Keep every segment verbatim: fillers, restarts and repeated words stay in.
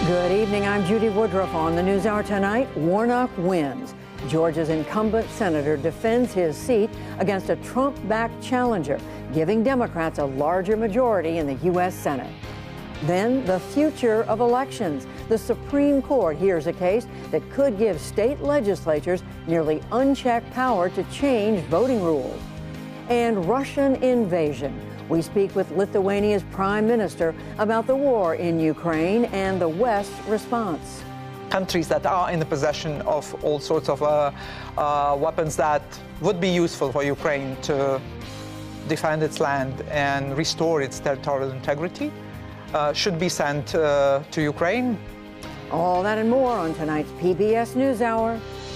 Good evening. I'm Judy Woodruff. On the NewsHour tonight, Warnock wins. Georgia's incumbent senator defends his seat against a Trump-backed challenger, giving Democrats a larger majority in the U S Senate. Then, the future of elections. The Supreme Court hears a case that could give state legislatures nearly unchecked power to change voting rules. And Russian invasion. We speak with Lithuania's prime minister about the war in Ukraine and the West's response. Countries that are in the possession of all sorts of uh, uh, weapons that would be useful for Ukraine to defend its land and restore its territorial integrity uh, should be sent uh, to Ukraine. All that and more on tonight's P B S NewsHour.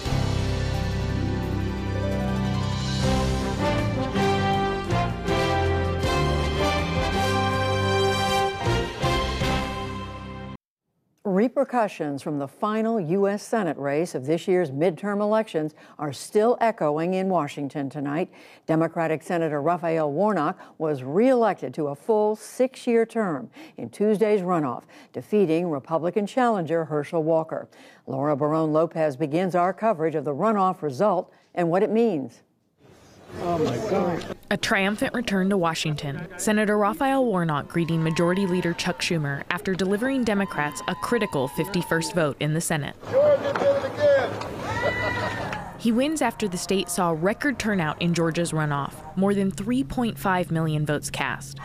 Repercussions from the final U S Senate race of this year's midterm elections are still echoing in Washington tonight. Democratic Senator Raphael Warnock was reelected to a full six-year term in Tuesday's runoff, defeating Republican challenger Herschel Walker. Laura Barone-Lopez begins our coverage of the runoff result and what it means. Oh, my God. A triumphant return to Washington. Senator Raphael Warnock greeting Majority Leader Chuck Schumer after delivering Democrats a critical fifty-first vote in the Senate. Georgia did it again. He wins after the state saw record turnout in Georgia's runoff, more than three point five million votes cast.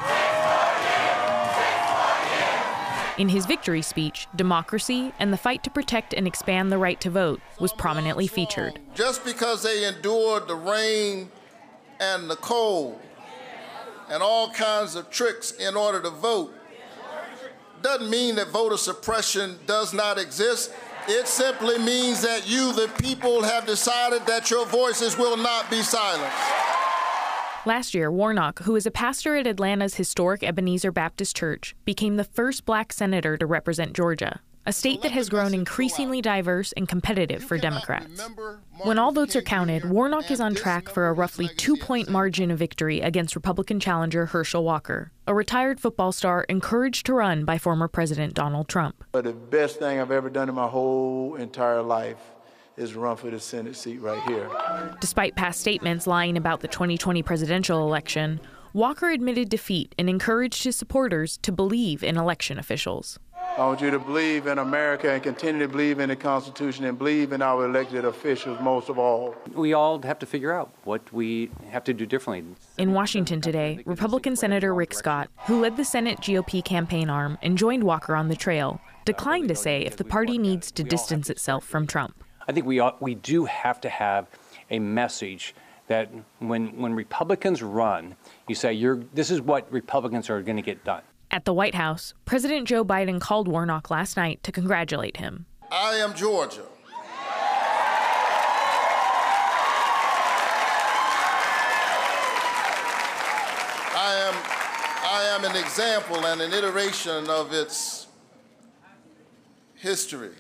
In his victory speech, democracy and the fight to protect and expand the right to vote was prominently featured. Just because they endured the rain and the cold and all kinds of tricks in order to vote doesn't mean that voter suppression does not exist. It simply means that you, the people, have decided that your voices will not be silenced. Last year, Warnock, who is a pastor at Atlanta's historic Ebenezer Baptist Church, became the first black senator to represent Georgia, a state that has grown increasingly diverse and competitive for Democrats. When all votes are counted, Warnock is on track for a roughly two-point margin of victory against Republican challenger Herschel Walker, a retired football star encouraged to run by former President Donald Trump. But the best thing I've ever done in my whole entire life is run for the Senate seat right here. Despite past statements lying about the twenty twenty presidential election, Walker admitted defeat and encouraged his supporters to believe in election officials. I want you to believe in America and continue to believe in the Constitution and believe in our elected officials most of all. We all have to figure out what we have to do differently. In Washington today, Republican Senator Rick Scott, who led the Senate G O P campaign arm and joined Walker on the trail, declined to say if the party needs to distance itself from Trump. I think we ought, we do have to have a message that when when Republicans run, you say you're this is what Republicans are going to get done. At the White House, President Joe Biden called Warnock last night to congratulate him. I am Georgia. I am, I am an example and an iteration of its history,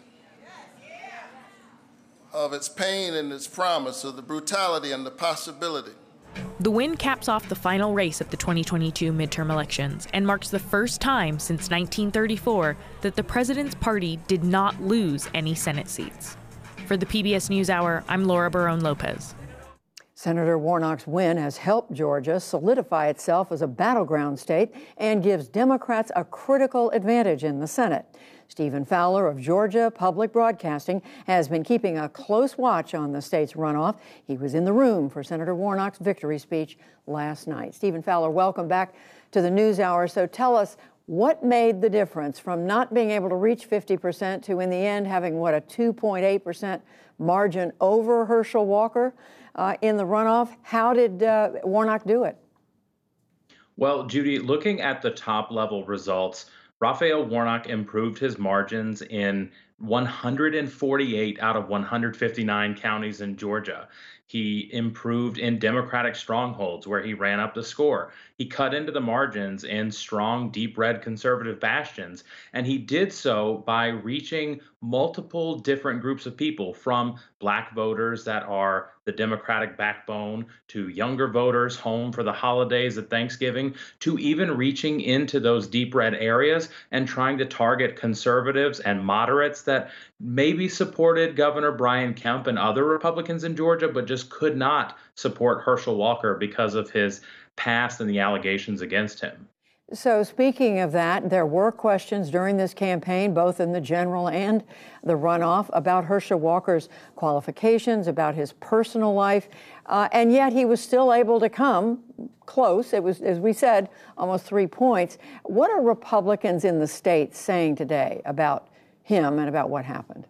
of its pain and its promise, of the brutality and the possibility. The win caps off the final race of the twenty twenty-two midterm elections and marks the first time since nineteen thirty-four that the president's party did not lose any Senate seats. For the P B S NewsHour, I'm Laura Barone-Lopez. Senator Warnock's win has helped Georgia solidify itself as a battleground state and gives Democrats a critical advantage in the Senate. Stephen Fowler of Georgia Public Broadcasting has been keeping a close watch on the state's runoff. He was in the room for Senator Warnock's victory speech last night. Stephen Fowler, welcome back to the NewsHour. So tell us, what made the difference from not being able to reach fifty percent to, in the end, having, what, a two point eight percent margin over Herschel Walker uh, in the runoff? How did uh, Warnock do it? Well, Judy, looking at the top-level results, Raphael Warnock improved his margins in one hundred forty-eight out of one hundred fifty-nine counties in Georgia. He improved in Democratic strongholds where he ran up the score. He cut into the margins in strong, deep red conservative bastions, and he did so by reaching multiple different groups of people, from black voters that are the Democratic backbone, to younger voters home for the holidays at Thanksgiving, to even reaching into those deep red areas and trying to target conservatives and moderates that maybe supported Governor Brian Kemp and other Republicans in Georgia, but just could not support Herschel Walker because of his past and the allegations against him. So speaking of that, there were questions during this campaign, both in the general and the runoff, about Herschel Walker's qualifications, about his personal life, uh, and yet he was still able to come close. It was, as we said, almost three points. What are Republicans in the state saying today about him and about what happened?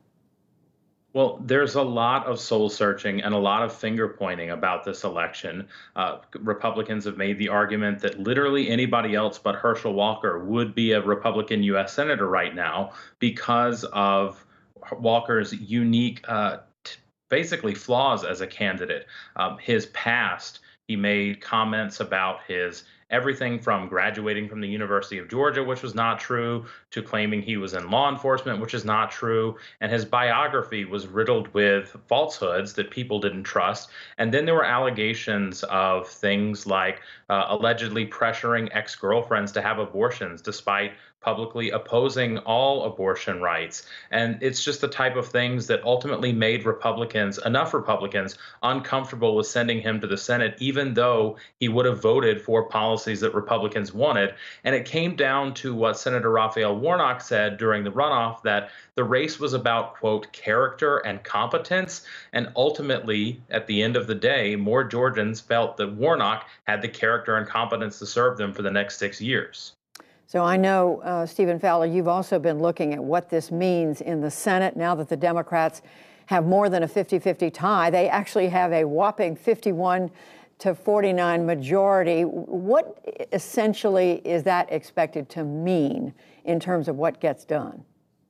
Well, there's a lot of soul searching and a lot of finger pointing about this election. Uh, Republicans have made the argument that literally anybody else but Herschel Walker would be a Republican U S Senator right now because of Walker's unique, uh, t- basically flaws as a candidate. Um, his past, he made comments about his everything from graduating from the University of Georgia, which was not true, to claiming he was in law enforcement, which is not true. And his biography was riddled with falsehoods that people didn't trust. And then there were allegations of things like uh, allegedly pressuring ex-girlfriends to have abortions, despite publicly opposing all abortion rights. And it's just the type of things that ultimately made Republicans, enough Republicans, uncomfortable with sending him to the Senate, even though he would have voted for policies that Republicans wanted. And it came down to what Senator Raphael Warnock said during the runoff, that the race was about, quote, character and competence. And ultimately, at the end of the day, more Georgians felt that Warnock had the character and competence to serve them for the next six years. So I know, uh, Stephen Fowler, you've also been looking at what this means in the Senate now that the Democrats have more than a fifty-fifty tie. They actually have a whopping fifty-one to forty-nine majority. What essentially is that expected to mean in terms of what gets done?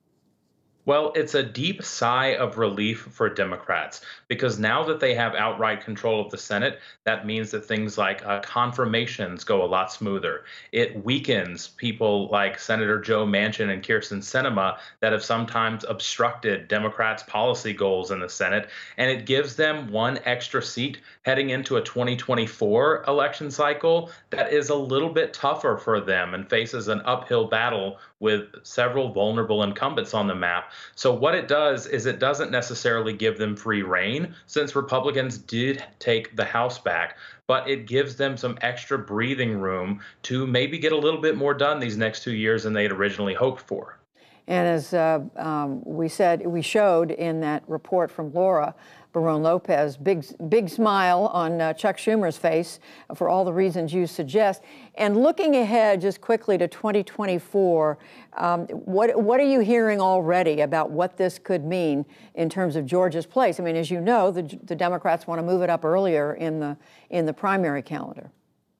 Well, it's a deep sigh of relief for Democrats, because now that they have outright control of the Senate, that means that things like uh, confirmations go a lot smoother. It weakens people like Senator Joe Manchin and Kyrsten Sinema that have sometimes obstructed Democrats' policy goals in the Senate, and it gives them one extra seat heading into a twenty twenty-four election cycle that is a little bit tougher for them and faces an uphill battle with several vulnerable incumbents on the map. So what it does is it doesn't necessarily give them free rein, since Republicans did take the House back, but it gives them some extra breathing room to maybe get a little bit more done these next two years than they'd originally hoped for. And as uh, um, we said, we showed in that report from Laura Barron Lopez, big, big smile on uh, Chuck Schumer's face for all the reasons you suggest. And looking ahead just quickly to twenty twenty-four, um, what, what are you hearing already about what this could mean in terms of Georgia's place? I mean, as you know, the, the Democrats want to move it up earlier in the, in the primary calendar.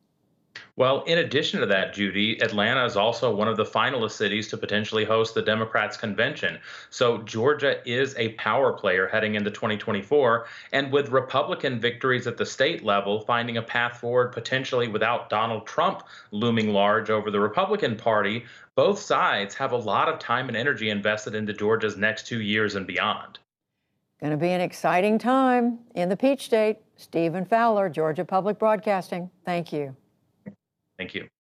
Well, in addition to that, Judy, Atlanta is also one of the finalist cities to potentially host the Democrats' convention. So Georgia is a power player heading into twenty twenty-four. And with Republican victories at the state level, finding a path forward potentially without Donald Trump looming large over the Republican Party, both sides have a lot of time and energy invested into Georgia's next two years and beyond. Going to be an exciting time in the Peach State. Stephen Fowler, Georgia Public Broadcasting. Thank you. Thank you.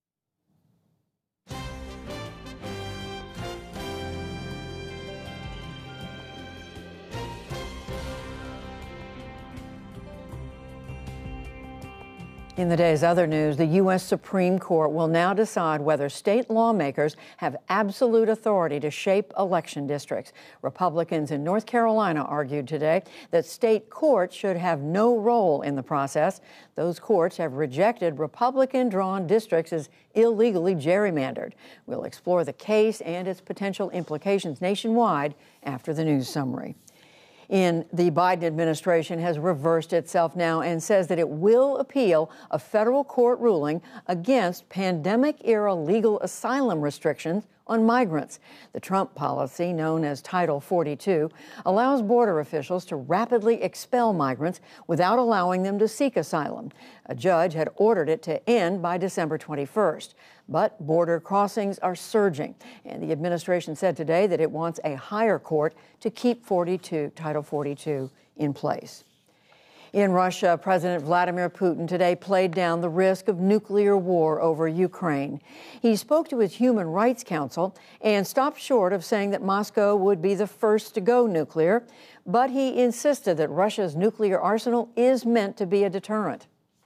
In the day's other news, the U S Supreme Court will now decide whether state lawmakers have absolute authority to shape election districts. Republicans in North Carolina argued today that state courts should have no role in the process. Those courts have rejected Republican-drawn districts as illegally gerrymandered. We'll explore the case and its potential implications nationwide after the news summary. In the Biden administration has reversed itself now and says that it will appeal a federal court ruling against pandemic-era legal asylum restrictions on migrants. The Trump policy, known as Title forty-two, allows border officials to rapidly expel migrants without allowing them to seek asylum. A judge had ordered it to end by December twenty-first. But border crossings are surging, and the administration said today that it wants a higher court to keep forty-two, Title forty-two in place. In Russia, President Vladimir Putin today played down the risk of nuclear war over Ukraine. He spoke to his Human Rights Council and stopped short of saying that Moscow would be the first to go nuclear, but he insisted that Russia's nuclear arsenal is meant to be a deterrent.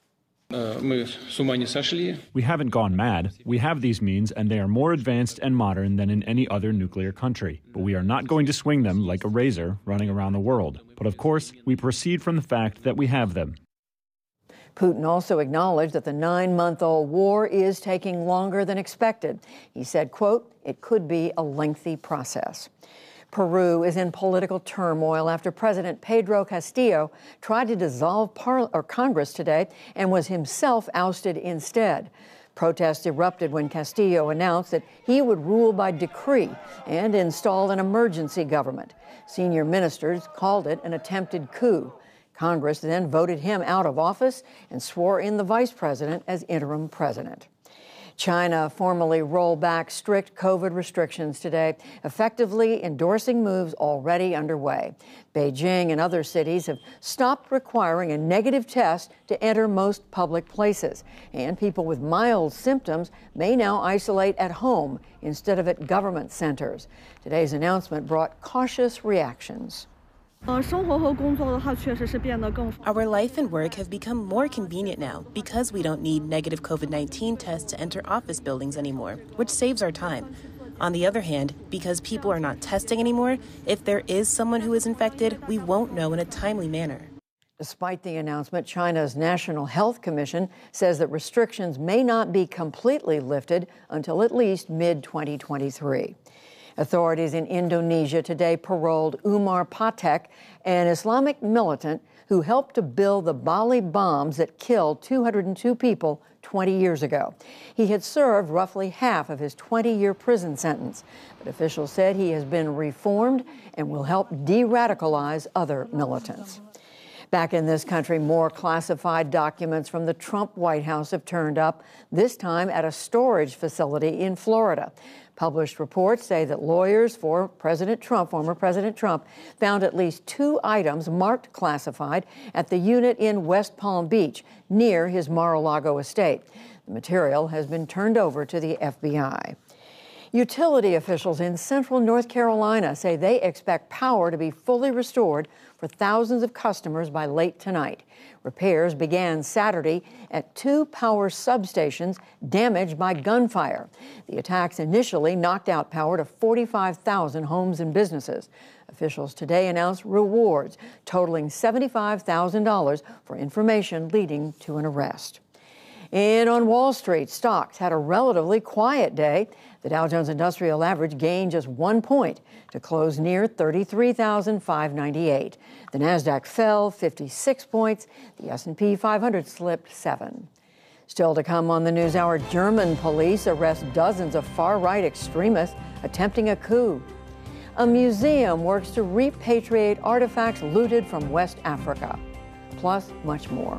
We haven't gone mad. We have these means, and they are more advanced and modern than in any other nuclear country. But we are not going to swing them like a razor running around the world. But of course, we proceed from the fact that we have them. Putin also acknowledged that the nine-month-old war is taking longer than expected. He said, quote, "It could be a lengthy process." Peru is in political turmoil after President Pedro Castillo tried to dissolve Par- or Congress today and was himself ousted instead. Protests erupted when Castillo announced that he would rule by decree and install an emergency government. Senior ministers called it an attempted coup. Congress then voted him out of office and swore in the vice president as interim president. China formally rolled back strict COVID restrictions today, effectively endorsing moves already underway. Beijing and other cities have stopped requiring a negative test to enter most public places, and people with mild symptoms may now isolate at home instead of at government centers. Today's announcement brought cautious reactions. Our life and work have become more convenient now because we don't need negative COVID nineteen tests to enter office buildings anymore, which saves our time. On the other hand, because people are not testing anymore, if there is someone who is infected, we won't know in a timely manner. Despite the announcement, China's National Health Commission says that restrictions may not be completely lifted until at least mid twenty twenty-three. Authorities in Indonesia today paroled Umar Patek, an Islamic militant who helped to build the Bali bombs that killed two hundred two people twenty years ago. He had served roughly half of his twenty-year prison sentence, but officials said he has been reformed and will help de-radicalize other militants. Back in this country, more classified documents from the Trump White House have turned up, this time at a storage facility in Florida. Published reports say that lawyers for President Trump, former President Trump, found at least two items marked classified at the unit in West Palm Beach, near his Mar-a-Lago estate. The material has been turned over to the F B I. Utility officials in central North Carolina say they expect power to be fully restored for thousands of customers by late tonight. Repairs began Saturday at two power substations damaged by gunfire. The attacks initially knocked out power to forty-five thousand homes and businesses. Officials today announced rewards totaling seventy-five thousand dollars for information leading to an arrest. And on Wall Street, stocks had a relatively quiet day. The Dow Jones Industrial Average gained just one point to close near thirty-three thousand five hundred ninety-eight. The Nasdaq fell fifty-six points. The S and P five hundred slipped seven. Still to come on the NewsHour, German police arrest dozens of far-right extremists attempting a coup. A museum works to repatriate artifacts looted from West Africa. Plus, much more.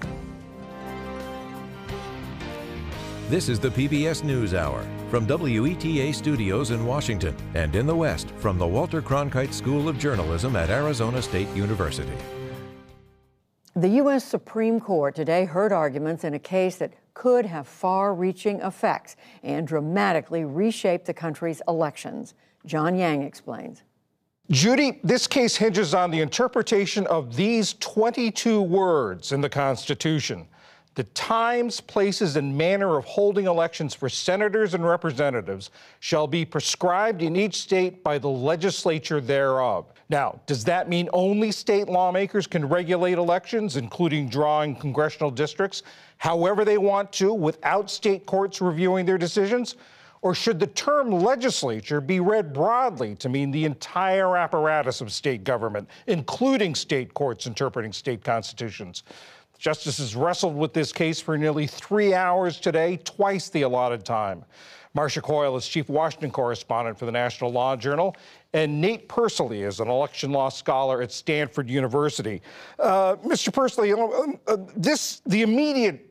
This is the P B S NewsHour from W E T A Studios in Washington and in the West from the Walter Cronkite School of Journalism at Arizona State University. The U S Supreme Court today heard arguments in a case that could have far-reaching effects and dramatically reshape the country's elections. John Yang explains. Judy, this case hinges on the interpretation of these twenty-two words in the Constitution. The times, places, and manner of holding elections for senators and representatives shall be prescribed in each state by the legislature thereof. Now, does that mean only state lawmakers can regulate elections, including drawing congressional districts, however they want to, without state courts reviewing their decisions? Or should the term legislature be read broadly to mean the entire apparatus of state government, including state courts interpreting state constitutions? Justices wrestled with this case for nearly three hours today, twice the allotted time. Marcia Coyle is chief Washington correspondent for the National Law Journal, and Nate Persily is an election law scholar at Stanford University. Uh, Mister Persily, you know, uh, this the immediate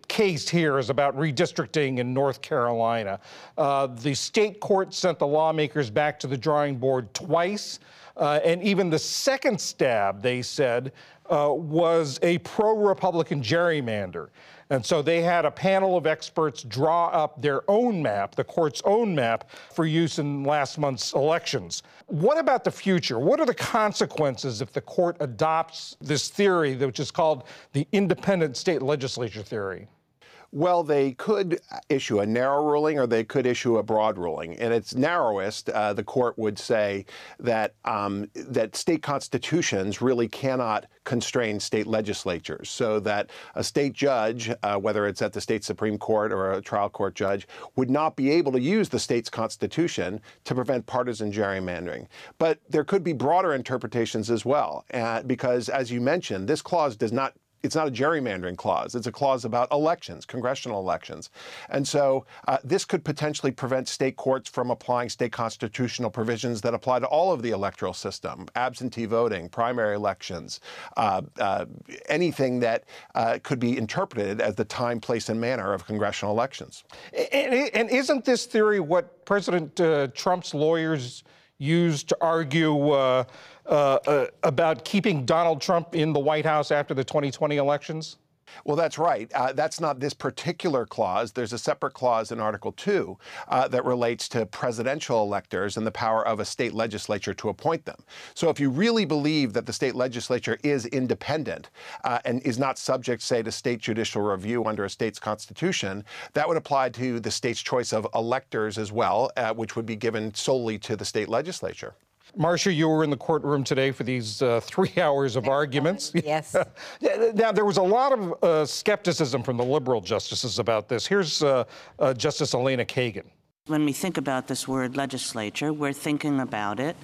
case here is about redistricting in North Carolina. Uh, the state court sent the lawmakers back to the drawing board twice, uh, and even the second stab, they said, uh, was a pro-Republican gerrymander. And so they had a panel of experts draw up their own map, the court's own map, for use in last month's elections. What about the future? What are the consequences if the court adopts this theory, which is called the independent state legislature theory? Well, they could issue a narrow ruling or they could issue a broad ruling. In its narrowest, uh, the court would say that um, that state constitutions really cannot constrain state legislatures, so that a state judge, uh, whether it's at the state Supreme Court or a trial court judge, would not be able to use the state's constitution to prevent partisan gerrymandering. But there could be broader interpretations as well, uh, because, as you mentioned, this clause does not It's not a gerrymandering clause. It's a clause about elections, congressional elections. And so uh, this could potentially prevent state courts from applying state constitutional provisions that apply to all of the electoral system, absentee voting, primary elections, uh, uh, anything that uh, could be interpreted as the time, place, and manner of congressional elections. And, and isn't this theory what President uh, Trump's lawyers used to argue uh, uh, uh, about keeping Donald Trump in the White House after the twenty twenty elections? Well, that's right. Uh, that's not this particular clause. There's a separate clause in Article two uh, that relates to presidential electors and the power of a state legislature to appoint them. So if you really believe that the state legislature is independent uh, and is not subject, say, to state judicial review under a state's constitution, that would apply to the state's choice of electors as well, uh, which would be given solely to the state legislature. Marcia, you were in the courtroom today for these uh, three hours of arguments. Yes. Now, there was a lot of uh, skepticism from the liberal justices about this. Here's uh, uh, Justice Elena Kagan. When we think about this word legislature, we're thinking about it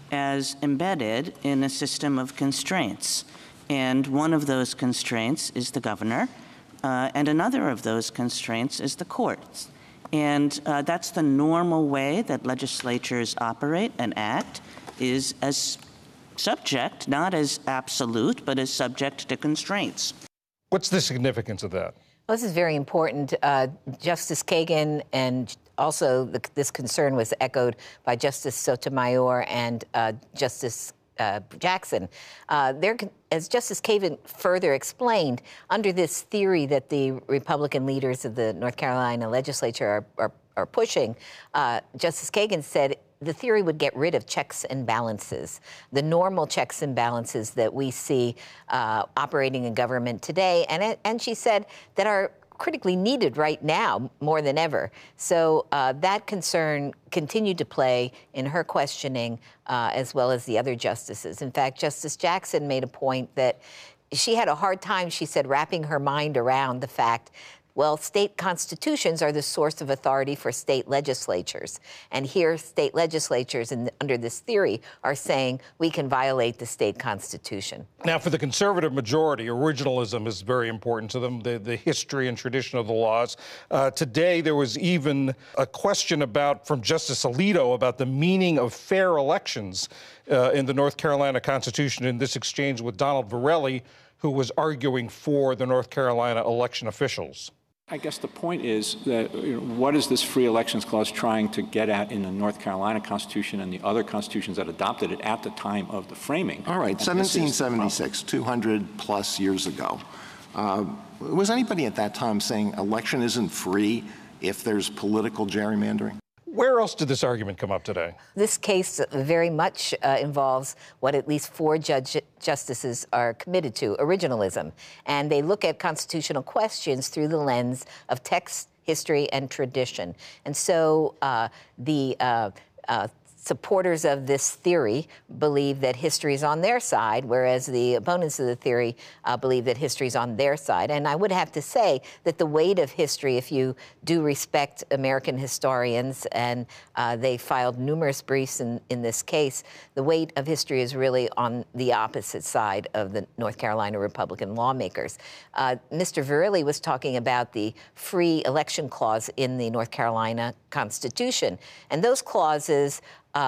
as embedded in a system of constraints. And one of those constraints is the governor, uh, and another of those constraints is the courts. And uh, that's the normal way that legislatures operate and act, is as subject, not as absolute, but as subject to constraints. What's the significance of that? Well, this is very important. Uh, Justice Kagan, and also the, this concern was echoed by Justice Sotomayor and uh, Justice uh, Jackson. Uh, there, as Justice Kagan further explained, under this theory that the Republican leaders of the North Carolina legislature are, are, are pushing, uh, Justice Kagan said the theory would get rid of checks and balances, the normal checks and balances that we see uh, operating in government today. And, it, and she said that are critically needed right now more than ever. So uh, that concern continued to play in her questioning uh, as well as the other justices. In fact, Justice Jackson made a point that she had a hard time, she said, wrapping her mind around the fact, well, state constitutions are the source of authority for state legislatures. And here, state legislatures, in, under this theory, are saying we can violate the state constitution. Now, for the conservative majority, originalism is very important to them, the, the history and tradition of the laws. Uh, today, there was even a question about, from Justice Alito, about the meaning of fair elections uh, in the North Carolina Constitution in this exchange with Donald Verrilli, who was arguing for the North Carolina election officials. I guess the point is that, you know, what is this free elections clause trying to get at in the North Carolina Constitution and the other constitutions that adopted it at the time of the framing? All right, seventeen seventy-six, two hundred plus years ago. Uh, was anybody at that time saying election isn't free if there's political gerrymandering? Where else did this argument come up today? This case very much uh, involves what at least four judge justices are committed to, originalism. And they look at constitutional questions through the lens of text, history, and tradition. And so uh, the uh, uh, supporters of this theory believe that history is on their side, whereas the opponents of the theory uh, believe that history is on their side. And I would have to say that the weight of history, if you do respect American historians, and uh, they filed numerous briefs in, in this case, the weight of history is really on the opposite side of the North Carolina Republican lawmakers. Uh, Mister Verrilli was talking about the free election clause in the North Carolina Constitution. And those clauses Uh,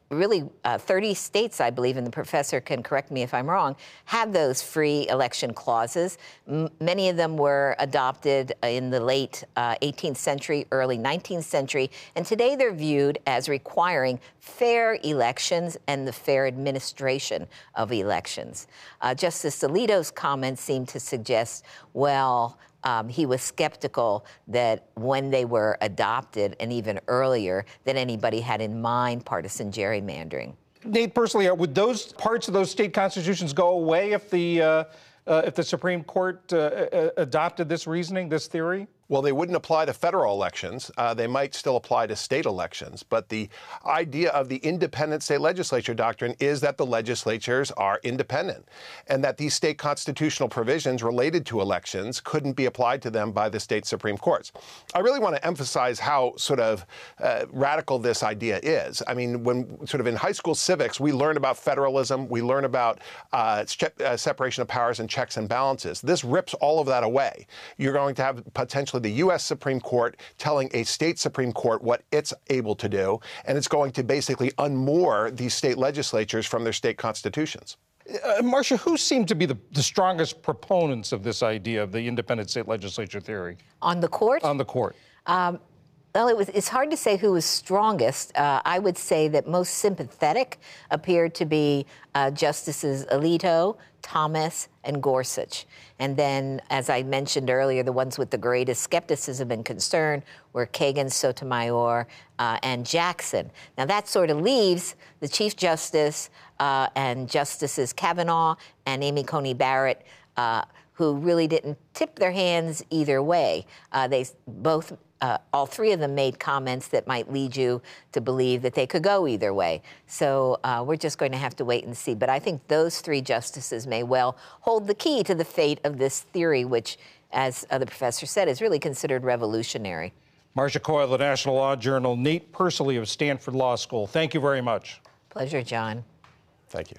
really uh, thirty states, I believe, and the professor can correct me if I'm wrong, have those free election clauses. M- many of them were adopted in the late uh, eighteenth century, early nineteenth century, and today they're viewed as requiring fair elections and the fair administration of elections. Uh, Justice Alito's comments seem to suggest, well, Um, he was skeptical that when they were adopted and even earlier that anybody had in mind partisan gerrymandering. Nate, personally, would those parts of those state constitutions go away if the uh, uh, if the Supreme Court uh, adopted this reasoning, this theory? Well, they wouldn't apply to federal elections. Uh, they might still apply to state elections. But the idea of the independent state legislature doctrine is that the legislatures are independent and that these state constitutional provisions related to elections couldn't be applied to them by the state Supreme Courts. I really want to emphasize how sort of uh, radical this idea is. I mean, when sort of in high school civics, we learn about federalism, we learn about uh, uh, separation of powers and checks and balances. This rips all of that away. You're going to have potentially the U S Supreme Court telling a state Supreme Court what it's able to do, and it's going to basically unmoor these state legislatures from their state constitutions. Uh, Marcia, who seem to be the, the strongest proponents of this idea of the independent state legislature theory? On the court? On the court. Um, Well, it was, it's hard to say who was strongest. Uh, I would say that most sympathetic appeared to be uh, Justices Alito, Thomas, and Gorsuch. And then, as I mentioned earlier, the ones with the greatest skepticism and concern were Kagan, Sotomayor, uh, and Jackson. Now, that sort of leaves the Chief Justice uh, and Justices Kavanaugh and Amy Coney Barrett, uh, who really didn't tip their hands either way. Uh, they both Uh, all three of them made comments that might lead you to believe that they could go either way. So uh, we're just going to have to wait and see. But I think those three justices may well hold the key to the fate of this theory, which, as uh, the professor said, is really considered revolutionary. Marcia Coyle, the National Law Journal. Nate Persily of Stanford Law School. Thank you very much. Pleasure, John. Thank you.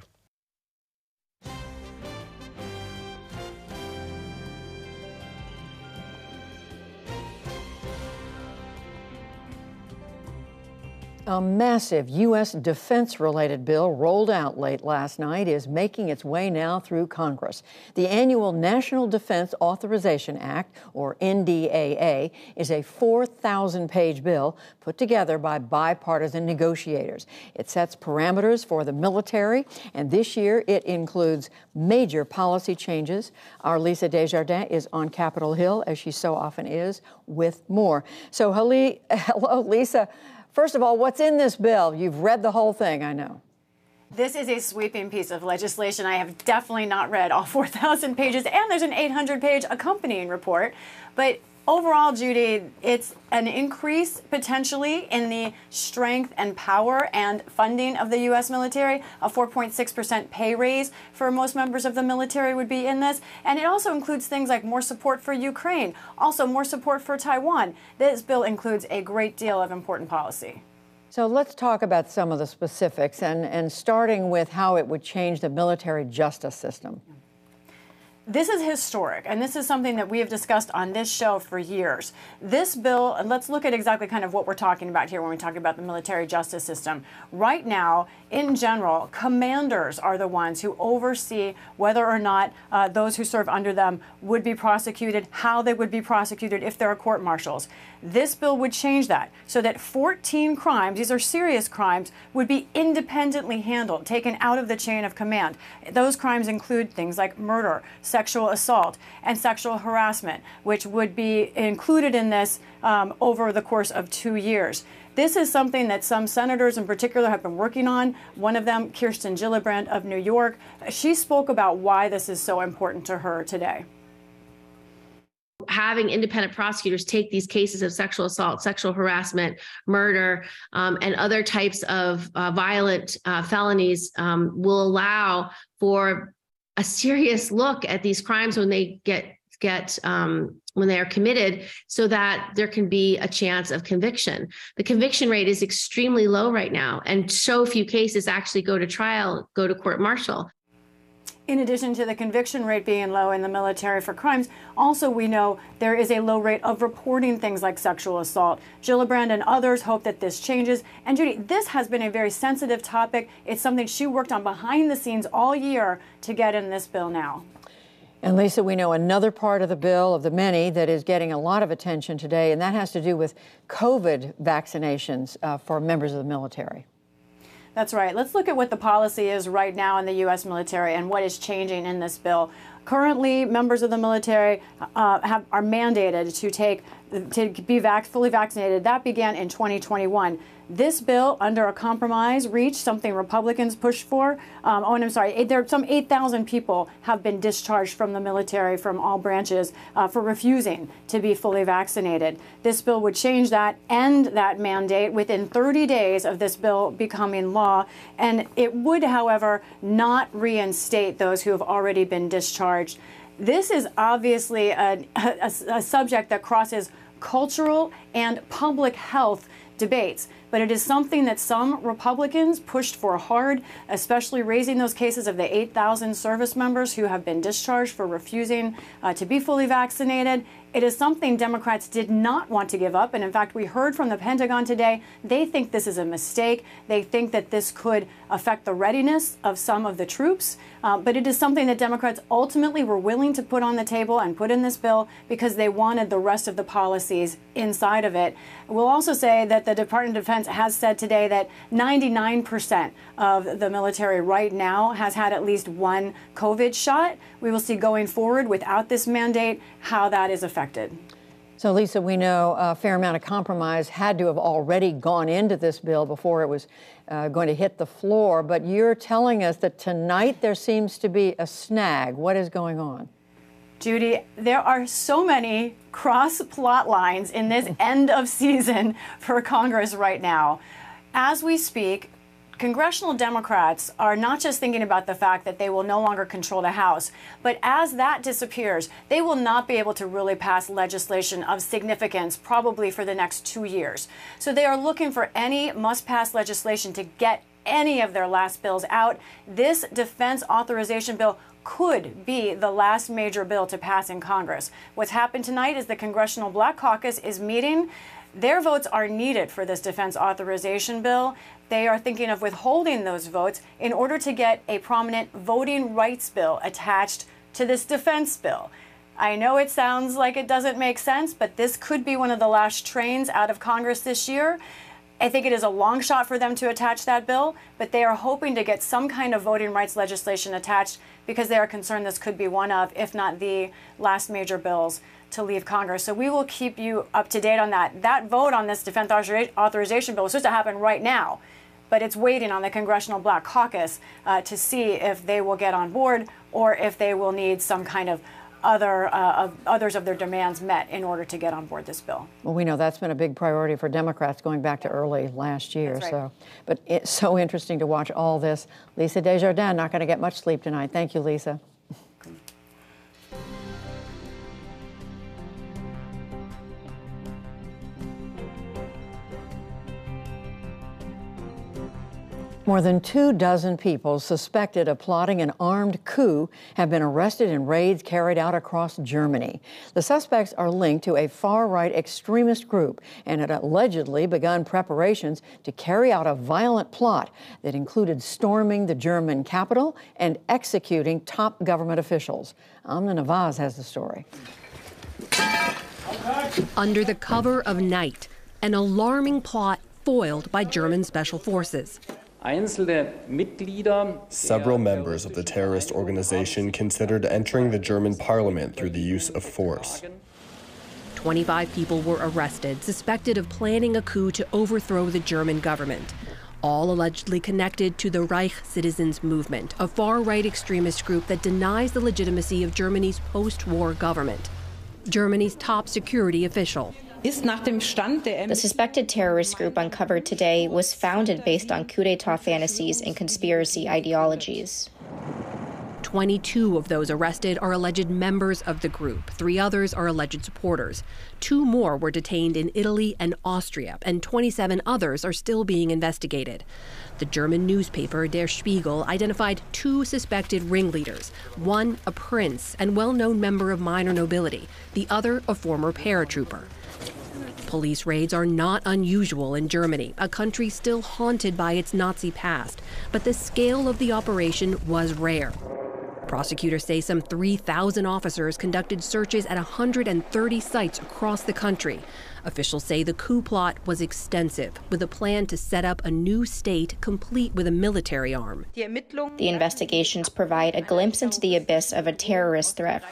A massive U S defense-related bill rolled out late last night is making its way now through Congress. The annual National Defense Authorization Act, or N D A A, is a four thousand page bill put together by bipartisan negotiators. It sets parameters for the military, and this year it includes major policy changes. Our Lisa Desjardins is on Capitol Hill, as she so often is, with more. So, hello, Lisa. First of all, what's in this bill? You've read the whole thing, I know. This is a sweeping piece of legislation. I have definitely not read all four thousand pages, and there's an eight hundred page accompanying report. But overall, Judy, it's an increase potentially in the strength and power and funding of the U S military. A four point six percent pay raise for most members of the military would be in this. And it also includes things like more support for Ukraine, also more support for Taiwan. This bill includes a great deal of important policy. So let's talk about some of the specifics, and, and starting with how it would change the military justice system. This is historic, and this is something that we have discussed on this show for years. This bill, and let's look at exactly kind of what we're talking about here when we talk about the military justice system. Right now, in general, commanders are the ones who oversee whether or not uh, those who serve under them would be prosecuted, how they would be prosecuted if there are court martials. This bill would change that so that fourteen crimes, these are serious crimes, would be independently handled, taken out of the chain of command. Those crimes include things like murder, sexual assault, and sexual harassment, which would be included in this um, over the course of two years. This is something that some senators in particular have been working on. One of them, Kirsten Gillibrand of New York, she spoke about why this is so important to her today. Having independent prosecutors take these cases of sexual assault, sexual harassment, murder, um, and other types of uh, violent uh, felonies um, will allow for a serious look at these crimes when they get get um, when they are committed, so that there can be a chance of conviction. The conviction rate is extremely low right now, and so few cases actually go to trial, go to court martial. In addition to the conviction rate being low in the military for crimes, also we know there is a low rate of reporting things like sexual assault. Gillibrand and others hope that this changes. And Judy, this has been a very sensitive topic. It's something she worked on behind the scenes all year to get in this bill now. And Lisa, we know another part of the bill, of the many, that is getting a lot of attention today, and that has to do with COVID vaccinations uh, for members of the military. That's right. Let's look at what the policy is right now in the U S military and what is changing in this bill. Currently, members of the military uh, have, are mandated to take to be vac- fully vaccinated. That began in twenty twenty-one. This bill, under a compromise, reached something Republicans pushed for. Um, oh, and I'm sorry, there some eight thousand people have been discharged from the military from all branches uh, for refusing to be fully vaccinated. This bill would change that, end that mandate within thirty days of this bill becoming law. And it would, however, not reinstate those who have already been discharged. This is obviously a, a, a subject that crosses cultural and public health debates, but it is something that some Republicans pushed for hard, especially raising those cases of the eight thousand service members who have been discharged for refusing uh, to be fully vaccinated. It is something Democrats did not want to give up. And in fact, we heard from the Pentagon today, they think this is a mistake. They think that this could affect the readiness of some of the troops. Uh, but it is something that Democrats ultimately were willing to put on the table and put in this bill because they wanted the rest of the policies inside of it. We'll also say that the Department of Defense has said today that ninety-nine percent of the military right now has had at least one COVID shot. We will see going forward without this mandate how that is affected. So, Lisa, we know a fair amount of compromise had to have already gone into this bill before it was uh, going to hit the floor. But you're telling us that tonight there seems to be a snag. What is going on? Judy, there are so many cross plot lines in this end of season for Congress right now. As we speak, congressional Democrats are not just thinking about the fact that they will no longer control the House, but as that disappears, they will not be able to really pass legislation of significance probably for the next two years. So they are looking for any must-pass legislation to get any of their last bills out. This defense authorization bill could be the last major bill to pass in Congress. What's happened tonight is the Congressional Black Caucus is meeting. Their votes are needed for this defense authorization bill. They are thinking of withholding those votes in order to get a prominent voting rights bill attached to this defense bill. I know it sounds like it doesn't make sense, but this could be one of the last trains out of Congress this year. I think it is a long shot for them to attach that bill, but they are hoping to get some kind of voting rights legislation attached because they are concerned this could be one of, if not the last major bills to leave Congress. So we will keep you up to date on that. That vote on this defense authorization bill is supposed to happen right now, but it's waiting on the Congressional Black Caucus uh, to see if they will get on board or if they will need some kind of other uh, of others of their demands met in order to get on board this bill. Well, we know that's been a big priority for Democrats going back to early last year. That's right. So, but it's so interesting to watch all this. Lisa Desjardins not going to get much sleep tonight. Thank you, Lisa. More than two dozen people suspected of plotting an armed coup have been arrested in raids carried out across Germany. The suspects are linked to a far-right extremist group and had allegedly begun preparations to carry out a violent plot that included storming the German capital and executing top government officials. Amna Nawaz has the story. Under the cover of night, an alarming plot foiled by German special forces. Several members of the terrorist organization considered entering the German parliament through the use of force. twenty-five people were arrested, suspected of planning a coup to overthrow the German government, all allegedly connected to the Reich Citizens Movement, a far-right extremist group that denies the legitimacy of Germany's post-war government. Germany's top security official. The suspected terrorist group uncovered today was founded based on coup d'etat fantasies and conspiracy ideologies. twenty-two of those arrested are alleged members of the group. Three others are alleged supporters. Two more were detained in Italy and Austria, and twenty-seven others are still being investigated. The German newspaper Der Spiegel identified two suspected ringleaders, one a prince and well-known member of minor nobility, the other a former paratrooper. Police raids are not unusual in Germany, a country still haunted by its Nazi past, but the scale of the operation was rare. Prosecutors say some three thousand officers conducted searches at one hundred thirty sites across the country. Officials say the coup plot was extensive, with a plan to set up a new state complete with a military arm. The investigations provide a glimpse into the abyss of a terrorist threat.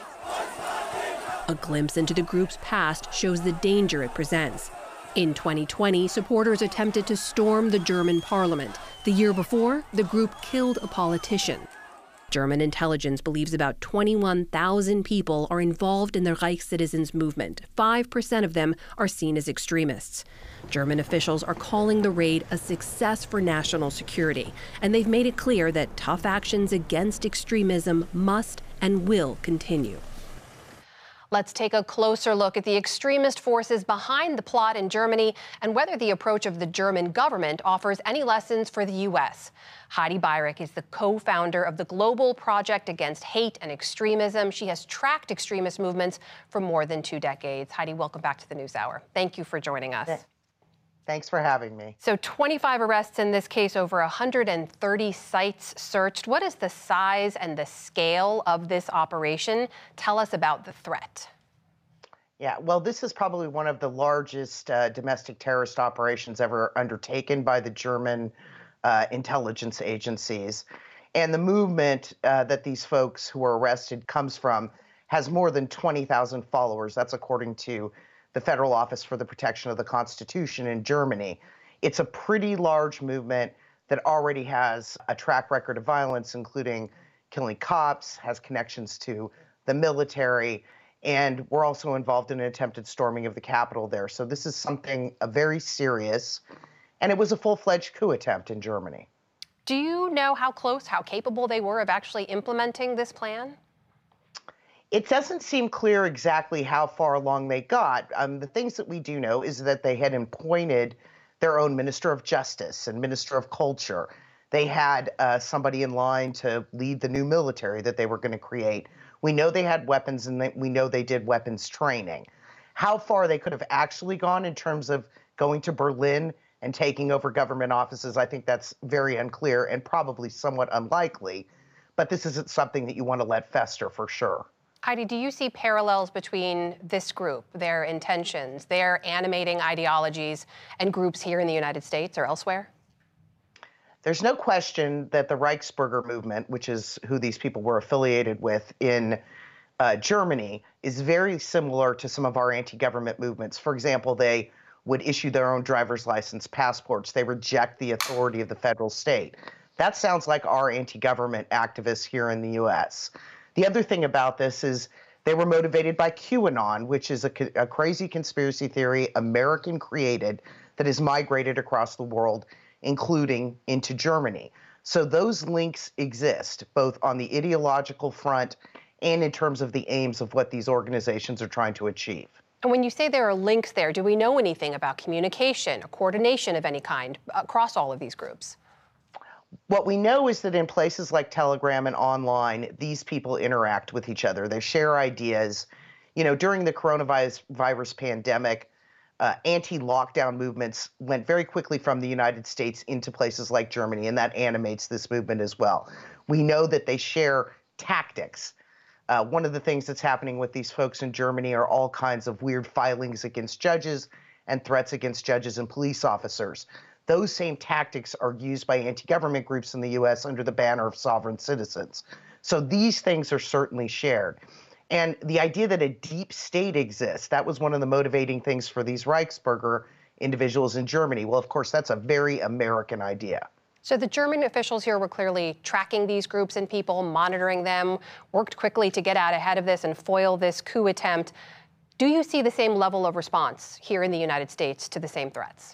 A glimpse into the group's past shows the danger it presents. In twenty twenty, supporters attempted to storm the German parliament. The year before, the group killed a politician. German intelligence believes about twenty-one thousand people are involved in the Reich Citizens movement. five percent of them are seen as extremists. German officials are calling the raid a success for national security, and they've made it clear that tough actions against extremism must and will continue. Let's take a closer look at the extremist forces behind the plot in Germany and whether the approach of the German government offers any lessons for the U S. Heidi Beirich is the co-founder of the Global Project Against Hate and Extremism. She has tracked extremist movements for more than two decades. Heidi, welcome back to the NewsHour. Thank you for joining us. Thanks for having me. So twenty-five arrests in this case, over one hundred thirty sites searched. What is the size and the scale of this operation? Tell us about the threat. Yeah, well, this is probably one of the largest uh, domestic terrorist operations ever undertaken by the German uh, intelligence agencies. And the movement uh, that these folks who were arrested comes from has more than twenty thousand followers. That's according to the Federal Office for the Protection of the Constitution in Germany. It's a pretty large movement that already has a track record of violence, including killing cops, has connections to the military, and we're also involved in an attempted storming of the Capitol there. So this is something uh, very serious, and it was a full-fledged coup attempt in Germany. Do you know how close, how capable they were of actually implementing this plan? It doesn't seem clear exactly how far along they got. Um, the things that we do know is that they had appointed their own Minister of Justice and Minister of Culture. They had uh, somebody in line to lead the new military that they were going to create. We know they had weapons, and they, we know they did weapons training. How far they could have actually gone in terms of going to Berlin and taking over government offices, I think that's very unclear and probably somewhat unlikely. But this isn't something that you want to let fester for sure. Heidi, do you see parallels between this group, their intentions, their animating ideologies, and groups here in the United States or elsewhere? There's no question that the Reichsbürger movement, which is who these people were affiliated with in uh, Germany, is very similar to some of our anti-government movements. For example, they would issue their own driver's license passports. They reject the authority of the federal state. That sounds like our anti-government activists here in the U S. The other thing about this is they were motivated by QAnon, which is a, a crazy conspiracy theory, American created, that has migrated across the world, including into Germany. So those links exist, both on the ideological front and in terms of the aims of what these organizations are trying to achieve. And when you say there are links there, do we know anything about communication or coordination of any kind across all of these groups? What we know is that in places like Telegram and online, these people interact with each other. They share ideas. You know, during the coronavirus virus pandemic, uh, anti-lockdown movements went very quickly from the United States into places like Germany, and that animates this movement as well. We know that they share tactics. Uh, one of the things that's happening with these folks in Germany are all kinds of weird filings against judges and threats against judges and police officers. Those same tactics are used by anti-government groups in the U S under the banner of sovereign citizens. So these things are certainly shared. And the idea that a deep state exists, that was one of the motivating things for these Reichsbürger individuals in Germany. Well, of course, that's a very American idea. So the German officials here were clearly tracking these groups and people, monitoring them, worked quickly to get out ahead of this and foil this coup attempt. Do you see the same level of response here in the United States to the same threats?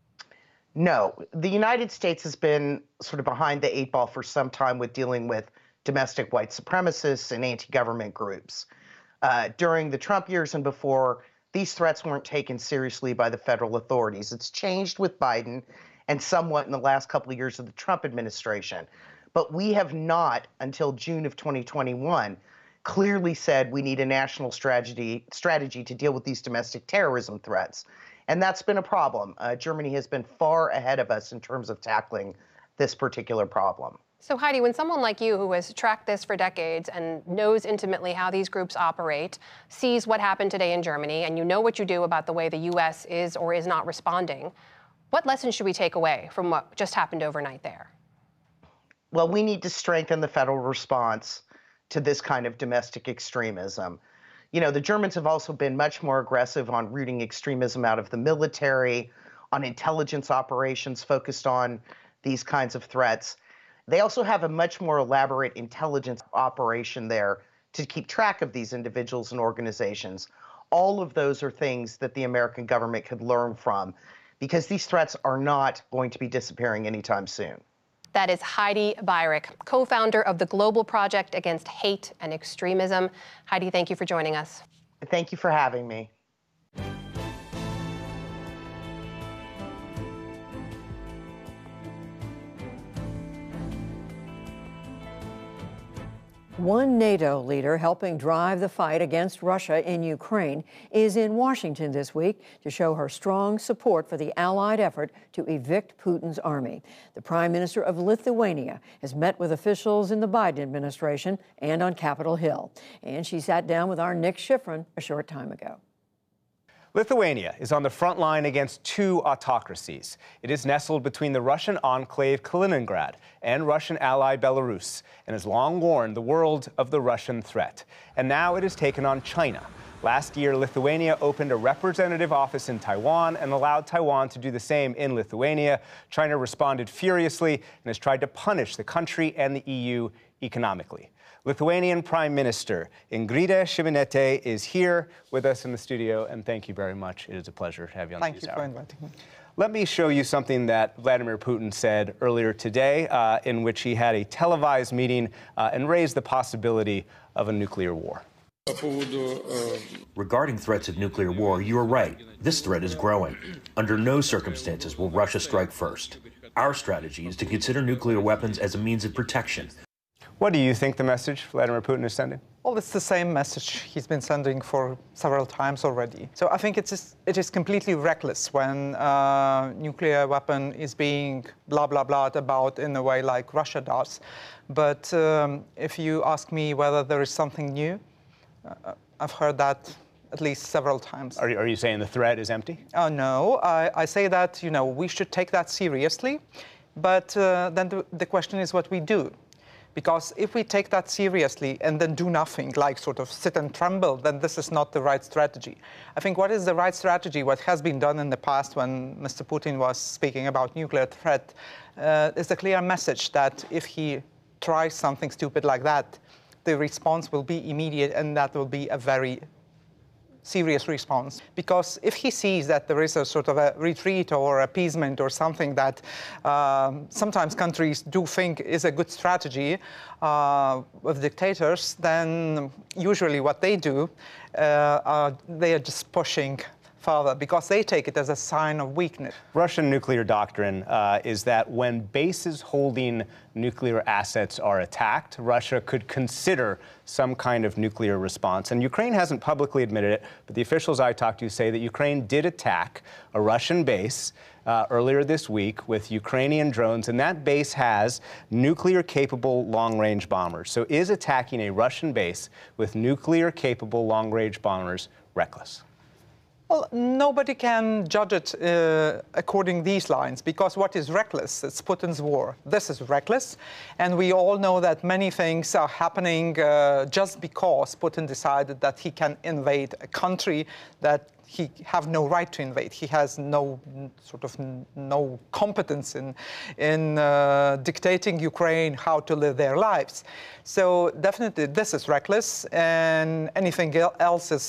No, the United States has been sort of behind the eight ball for some time with dealing with domestic white supremacists and anti-government groups. Uh, during the Trump years and before, these threats weren't taken seriously by the federal authorities. It's changed with Biden and somewhat in the last couple of years of the Trump administration. But we have not, until June of twenty twenty-one, clearly said we need a national strategy, strategy to deal with these domestic terrorism threats. And that's been a problem. Uh, Germany has been far ahead of us in terms of tackling this particular problem. So Heidi, when someone like you who has tracked this for decades and knows intimately how these groups operate, sees what happened today in Germany, and you know what you do about the way the U S is or is not responding, what lessons should we take away from what just happened overnight there? Well, we need to strengthen the federal response to this kind of domestic extremism. You know, the Germans have also been much more aggressive on rooting extremism out of the military, on intelligence operations focused on these kinds of threats. They also have a much more elaborate intelligence operation there to keep track of these individuals and organizations. All of those are things that the American government could learn from, because these threats are not going to be disappearing anytime soon. That is Heidi Beirich, co-founder of the Global Project Against Hate and Extremism. Heidi, thank you for joining us. Thank you for having me. One NATO leader helping drive the fight against Russia in Ukraine is in Washington this week to show her strong support for the allied effort to evict Putin's army. The Prime Minister of Lithuania has met with officials in the Biden administration and on Capitol Hill. And she sat down with our Nick Schifrin a short time ago. Lithuania is on the front line against two autocracies. It is nestled between the Russian enclave Kaliningrad and Russian ally Belarus, and has long warned the world of the Russian threat. And now it has taken on China. Last year, Lithuania opened a representative office in Taiwan and allowed Taiwan to do the same in Lithuania. China responded furiously and has tried to punish the country and the E U economically. Lithuanian Prime Minister Ingrida Šimonytė is here with us in the studio, and thank you very much. It is a pleasure to have you on Thank the you NewsHour. for inviting me. Let me show you something that Vladimir Putin said earlier today, uh, in which he had a televised meeting uh, and raised the possibility of a nuclear war. Regarding threats of nuclear war, you are right. This threat is growing. Under no circumstances will Russia strike first. Our strategy is to consider nuclear weapons as a means of protection. What do you think the message Vladimir Putin is sending? Well, it's the same message he's been sending for several times already. So I think it is, it is completely reckless when a nuclear weapon is being blah, blah, blah about in a way like Russia does. But um, if you ask me whether there is something new, uh, I've heard that at least several times. Are you, are you saying the threat is empty? Oh, no. I, I say that, you know, we should take that seriously. But uh, then the, the question is what we do. Because if we take that seriously and then do nothing, like sort of sit and tremble, then this is not the right strategy. I think what is the right strategy, what has been done in the past when Mister Putin was speaking about nuclear threat, uh, is a clear message that if he tries something stupid like that, the response will be immediate, and that will be a very serious response. Because if he sees that there is a sort of a retreat or appeasement or something that um, sometimes countries do think is a good strategy uh, with dictators, then usually what they do, uh, are, they are just pushing further because they take it as a sign of weakness. Russian nuclear doctrine uh, is that when bases holding nuclear assets are attacked, Russia could consider some kind of nuclear response. And Ukraine hasn't publicly admitted it, but the officials I talked to say that Ukraine did attack a Russian base uh, earlier this week with Ukrainian drones, and that base has nuclear-capable long-range bombers. So is attacking a Russian base with nuclear-capable long-range bombers reckless? Well, nobody can judge it uh, according these lines, because what is reckless? It's Putin's war. This is reckless, and we all know that many things are happening uh, just because Putin decided that he can invade a country that he have no right to invade. He has no sort of no competence in in uh, dictating Ukraine how to live their lives. So definitely this is reckless, and anything else is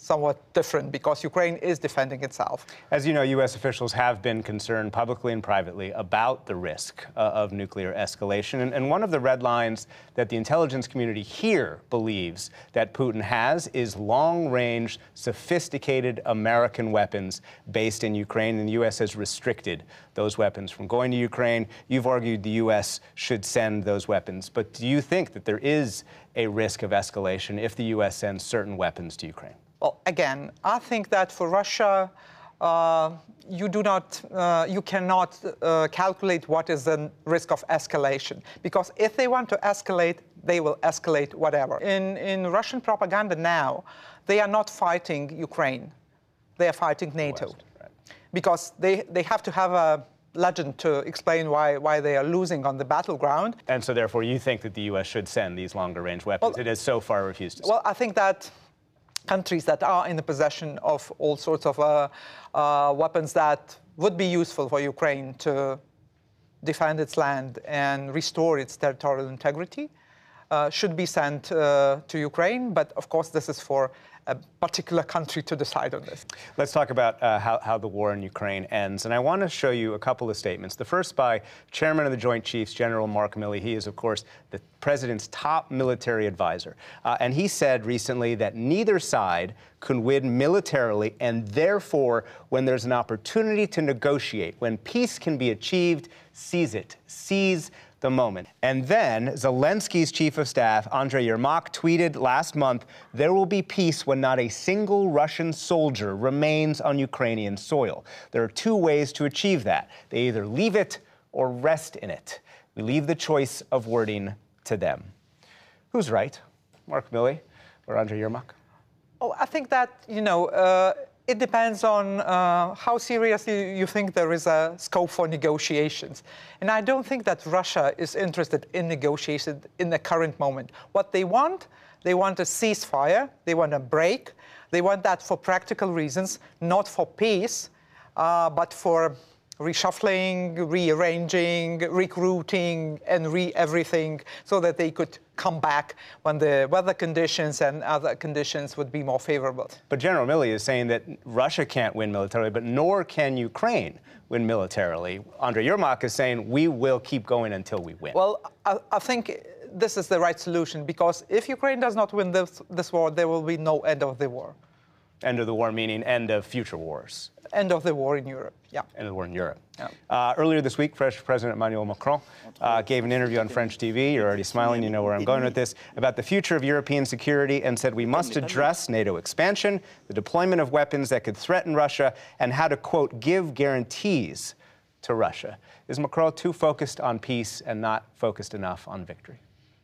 somewhat different because Ukraine is defending itself. As you know, U S officials have been concerned publicly and privately about the risk uh, of nuclear escalation. And, and one of the red lines that the intelligence community here believes that Putin has is long-range, sophisticated American weapons based in Ukraine. And the U S has restricted those weapons from going to Ukraine. You've argued the U S should send those weapons. But do you think that there is a risk of escalation if the U S sends certain weapons to Ukraine? Well, again, I think that for Russia, uh, you do not, uh, you cannot uh, calculate what is the risk of escalation, because if they want to escalate, they will escalate whatever. In in Russian propaganda now, they are not fighting Ukraine, they are fighting NATO, West, right. because they they have to have a legend to explain why why they are losing on the battleground. And so, therefore, you think that the U S should send these longer-range weapons? Well, it has so far refused to. Well, I think that countries that are in the possession of all sorts of uh, uh, weapons that would be useful for Ukraine to defend its land and restore its territorial integrity uh, should be sent uh, to Ukraine. But of course, this is for a particular country to decide on this. Let's talk about uh, how, how the war in Ukraine ends. And I want to show you a couple of statements. The first by Chairman of the Joint Chiefs, General Mark Milley. He is, of course, the president's top military advisor. Uh, and he said recently that neither side can win militarily, and therefore, when there's an opportunity to negotiate, when peace can be achieved, seize it. Seize the moment. And then Zelensky's chief of staff, Andriy Yermak, tweeted last month, there will be peace when not a single Russian soldier remains on Ukrainian soil. There are two ways to achieve that. They either leave it or rest in it. We leave the choice of wording to them. Who's right, Mark Milley or Andriy Yermak? Oh, I think that, you know, uh, it depends on uh, how seriously you think there is a scope for negotiations. And I don't think that Russia is interested in negotiations in the current moment. What they want, they want a ceasefire, they want a break. They want that for practical reasons, not for peace, uh, but for reshuffling, rearranging, recruiting, and re-everything, so that they could come back when the weather conditions and other conditions would be more favorable. But General Milley is saying that Russia can't win militarily, but nor can Ukraine win militarily. Andriy Yermak is saying we will keep going until we win. Well, I, I think this is the right solution, because if Ukraine does not win this, this war, there will be no end of the war. End of the war meaning end of future wars. End of the war in Europe, yeah. End of the war in Europe. Yeah. Uh, earlier this week, French President Emmanuel Macron uh, gave an interview on French T V, you're already smiling, you know where I'm going with this, about the future of European security, and said we must address NATO expansion, the deployment of weapons that could threaten Russia, and how to, quote, give guarantees to Russia. Is Macron too focused on peace and not focused enough on victory?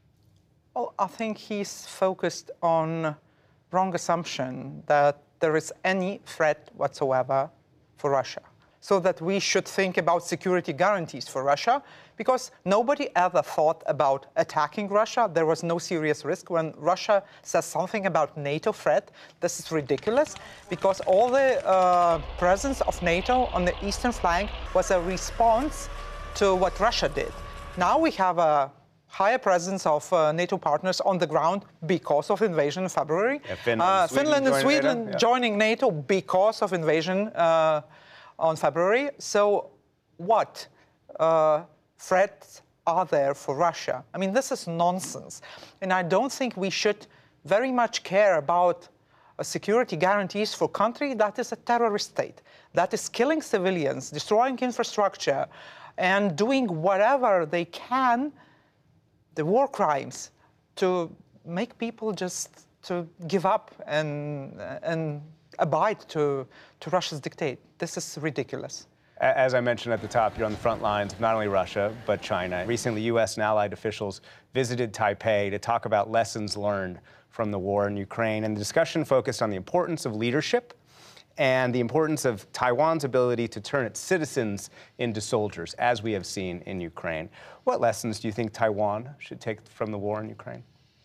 Well, I think he's focused on wrong assumption that there is any threat whatsoever for Russia, so that we should think about security guarantees for Russia, because nobody ever thought about attacking Russia. There was no serious risk. When Russia says something about NATO threat, this is ridiculous, because all the uh, presence of NATO on the eastern flank was a response to what Russia did. Now we have a higher presence of uh, NATO partners on the ground because of invasion in February. Yeah, Finland, uh, Sweden Finland and joining Sweden NATO, yeah. joining NATO because of invasion uh, on February. So what uh, threats are there for Russia? I mean, this is nonsense. And I don't think we should very much care about uh, security guarantees for a country that is a terrorist state, that is killing civilians, destroying infrastructure, and doing whatever they can, the war crimes, to make people just to give up and and abide to, to Russia's dictate. This is ridiculous. As I mentioned at the top, you're on the front lines of not only Russia, but China. Recently, U S and allied officials visited Taipei to talk about lessons learned from the war in Ukraine. And the discussion focused on the importance of leadership and the importance of Taiwan's ability to turn its citizens into soldiers, as we have seen in Ukraine. What lessons do you think Taiwan should take from the war in Ukraine?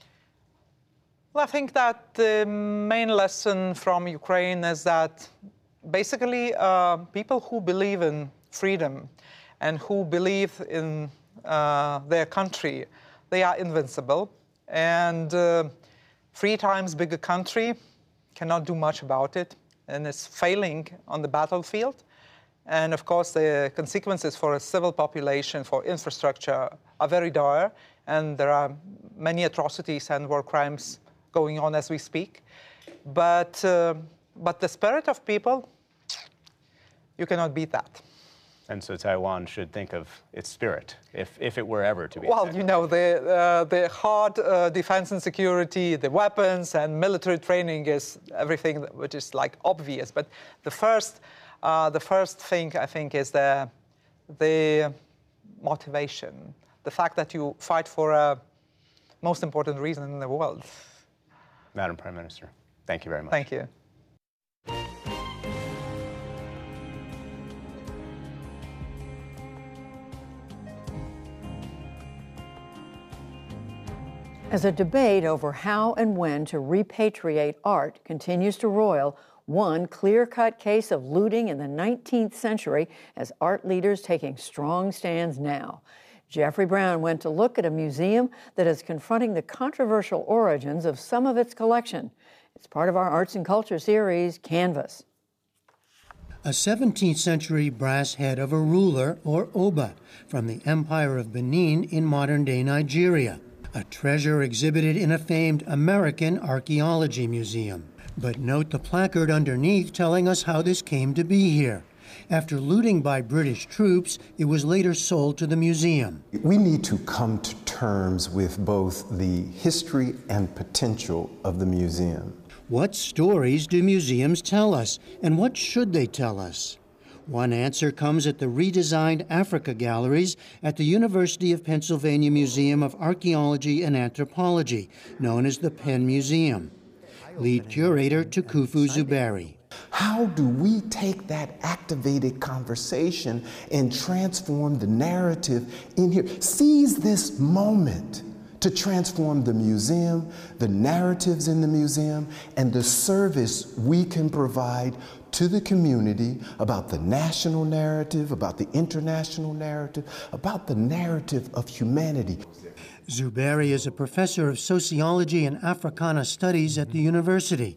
Well, I think that the main lesson from Ukraine is that basically uh, people who believe in freedom and who believe in uh, their country, they are invincible. And uh, three times bigger country, cannot do much about it and is failing on the battlefield. And of course, the consequences for a civil population, for infrastructure, are very dire. And there are many atrocities and war crimes going on as we speak. But, uh, but the spirit of people, you cannot beat that. And so Taiwan should think of its spirit, if, if it were ever to be Well, attacked. you know, the, uh, the hard uh, defense and security, the weapons and military training is everything that, which is like obvious. But the first, uh, the first thing, I think, is the, the motivation, the fact that you fight for a most important reason in the world. Madam Prime Minister, thank you very much. Thank you. As a debate over how and when to repatriate art continues to roil, one clear-cut case of looting in the nineteenth century has art leaders taking strong stands now. Jeffrey Brown went to look at a museum that is confronting the controversial origins of some of its collection. It's part of our Arts and Culture series, Canvas. A seventeenth century brass head of a ruler, or Oba, from the Empire of Benin in modern-day Nigeria. A treasure exhibited in a famed American archaeology museum. But note the placard underneath telling us how this came to be here. After looting by British troops, it was later sold to the museum. We need to come to terms with both the history and potential of the museum. What stories do museums tell us, and what should they tell us? One answer comes at the redesigned Africa Galleries at the University of Pennsylvania Museum of Archaeology and Anthropology, known as the Penn Museum. Lead curator Tukufu Zuberi. How do we take that activated conversation and transform the narrative in here? Seize this moment to transform the museum, the narratives in the museum, and the service we can provide to the community about the national narrative, about the international narrative, about the narrative of humanity. Zuberi is a professor of sociology and Africana studies at the university.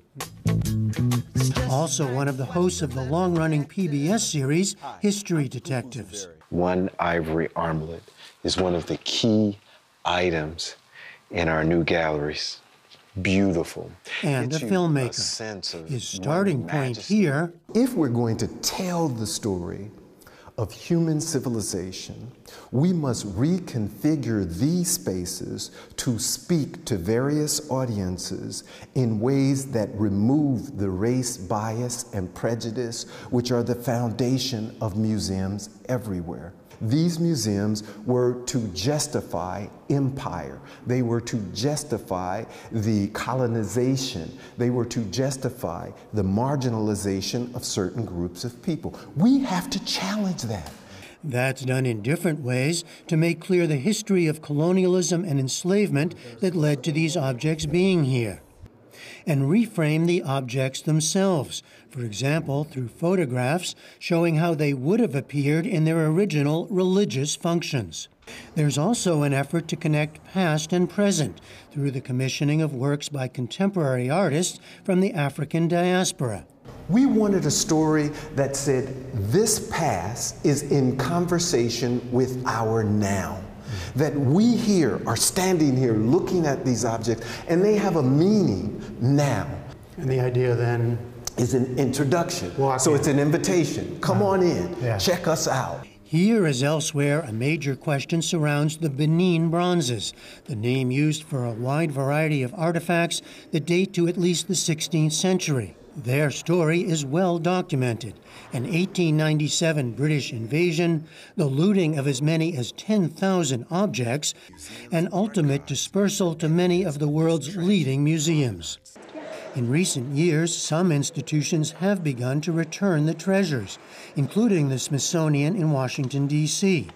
Also one of the hosts of the long-running P B S series, History Detectives. One ivory armlet is one of the key items in our new galleries. Beautiful. And a filmmaker. A His starting point here. If we're going to tell the story of human civilization, we must reconfigure these spaces to speak to various audiences in ways that remove the race bias and prejudice, which are the foundation of museums everywhere. These museums were to justify empire. They were to justify the colonization. They were to justify the marginalization of certain groups of people. We have to challenge that. That's done in different ways to make clear the history of colonialism and enslavement that led to these objects being here. And reframe the objects themselves, for example, through photographs showing how they would have appeared in their original religious functions. There's also an effort to connect past and present through the commissioning of works by contemporary artists from the African diaspora. We wanted a story that said this past is in conversation with our now. That we here are standing here looking at these objects and they have a meaning now. And the idea then is an introduction. Walk so in. It's an invitation. Come on in, yeah. Check us out. Here, as elsewhere, a major question surrounds the Benin bronzes, the name used for a wide variety of artifacts that date to at least the sixteenth century. Their story is well documented. An eighteen ninety-seven British invasion, the looting of as many as ten thousand objects, and ultimate dispersal to many of the world's leading museums. In recent years, some institutions have begun to return the treasures, including the Smithsonian in Washington, D C,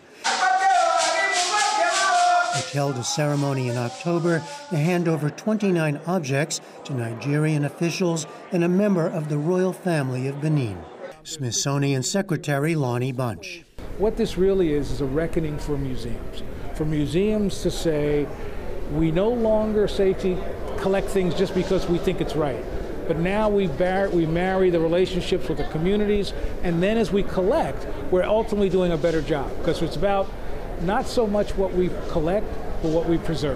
which held a ceremony in October to hand over twenty-nine objects to Nigerian officials and a member of the royal family of Benin. Smithsonian Secretary Lonnie Bunch. What this really is is a reckoning for museums. For museums to say, we no longer say to collect things just because we think it's right. But now we, bar- we marry the relationships with the communities, and then as we collect, we're ultimately doing a better job, because it's about not so much what we collect, but what we preserve.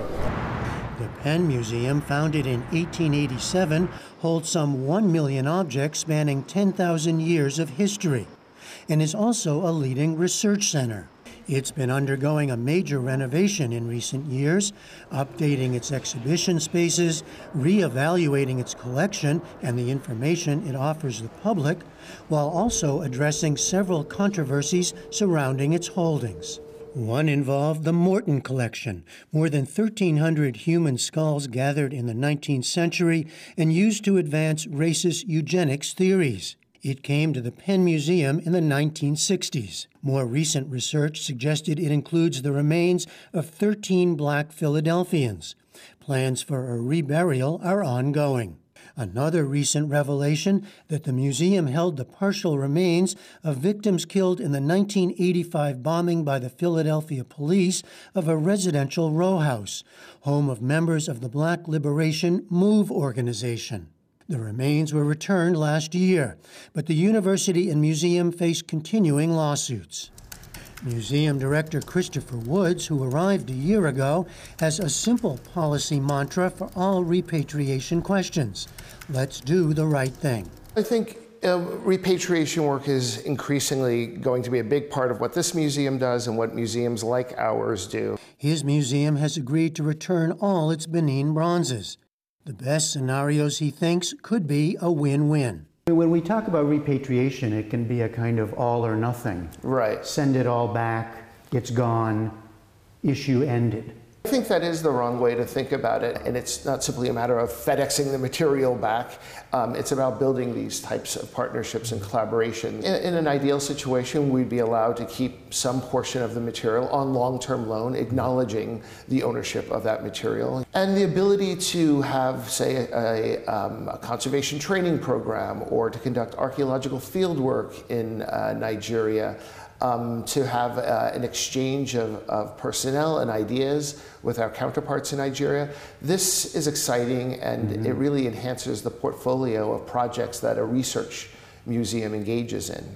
The Penn Museum, founded in eighteen eighty-seven, holds some one million objects spanning ten thousand years of history, and is also a leading research center. It's been undergoing a major renovation in recent years, updating its exhibition spaces, reevaluating its collection and the information it offers the public, while also addressing several controversies surrounding its holdings. One involved the Morton Collection, more than thirteen hundred human skulls gathered in the nineteenth century and used to advance racist eugenics theories. It came to the Penn Museum in the nineteen sixties. More recent research suggested it includes the remains of thirteen black Philadelphians. Plans for a reburial are ongoing. Another recent revelation that the museum held the partial remains of victims killed in the nineteen eighty-five bombing by the Philadelphia police of a residential row house, home of members of the Black Liberation MOVE organization. The remains were returned last year, but the university and museum face continuing lawsuits. Museum Director Christopher Woods, who arrived a year ago, has a simple policy mantra for all repatriation questions. Let's do the right thing. I think uh, repatriation work is increasingly going to be a big part of what this museum does and what museums like ours do. His museum has agreed to return all its Benin bronzes. The best scenarios, he thinks, could be a win-win. When we talk about repatriation, it can be a kind of all or nothing. Right. Send it all back, it's gone, issue ended. I think that is the wrong way to think about it, and it's not simply a matter of FedExing the material back. Um, it's about building these types of partnerships and collaboration. In, in an ideal situation, we'd be allowed to keep some portion of the material on long-term loan, acknowledging the ownership of that material, and the ability to have, say, a, um, a conservation training program or to conduct archaeological field work in uh, Nigeria. Um, to have uh, an exchange of, of personnel and ideas with our counterparts in Nigeria. This is exciting, and mm-hmm. it really enhances the portfolio of projects that a research museum engages in.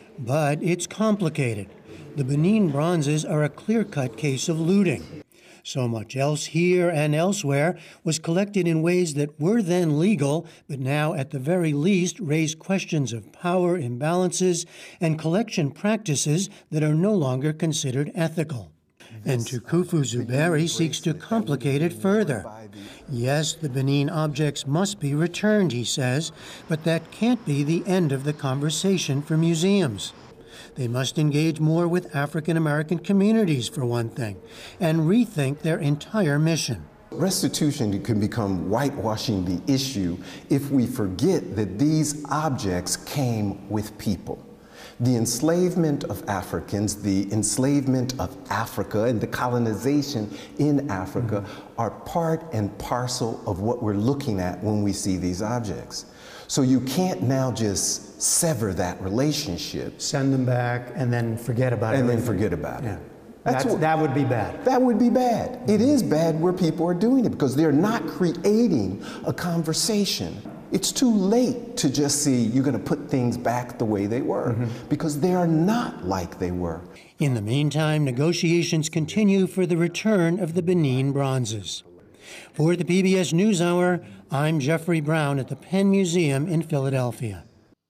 But it's complicated. The Benin bronzes are a clear-cut case of looting. So much else here and elsewhere was collected in ways that were then legal, but now at the very least raise questions of power imbalances and collection practices that are no longer considered ethical. And Tukufu Zuberi seeks to complicate it further. Yes, the Benin objects must be returned, he says, but that can't be the end of the conversation for museums. They must engage more with African American communities, for one thing, and rethink their entire mission. Restitution can become whitewashing the issue if we forget that these objects came with people. The enslavement of Africans, the enslavement of Africa, and the colonization in Africa mm-hmm. are part and parcel of what we're looking at when we see these objects. So you can't now just sever that relationship. Send them back and then forget about it. And then forget about yeah. it. That's That's what, that would be bad. That would be bad. Mm-hmm. It is bad where people are doing it because they're not creating a conversation. It's too late to just see you're going to put things back the way they were mm-hmm. because they are not like they were. In the meantime, negotiations continue for the return of the Benin bronzes. For the P B S NewsHour, I'm Jeffrey Brown at the Penn Museum in Philadelphia.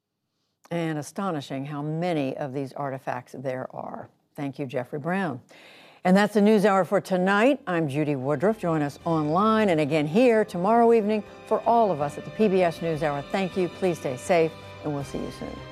And astonishing how many of these artifacts there are. Thank you, Jeffrey Brown. And that's the NewsHour for tonight. I'm Judy Woodruff. Join us online and again here tomorrow evening. For all of us at the P B S NewsHour, thank you. Please stay safe, and we'll see you soon.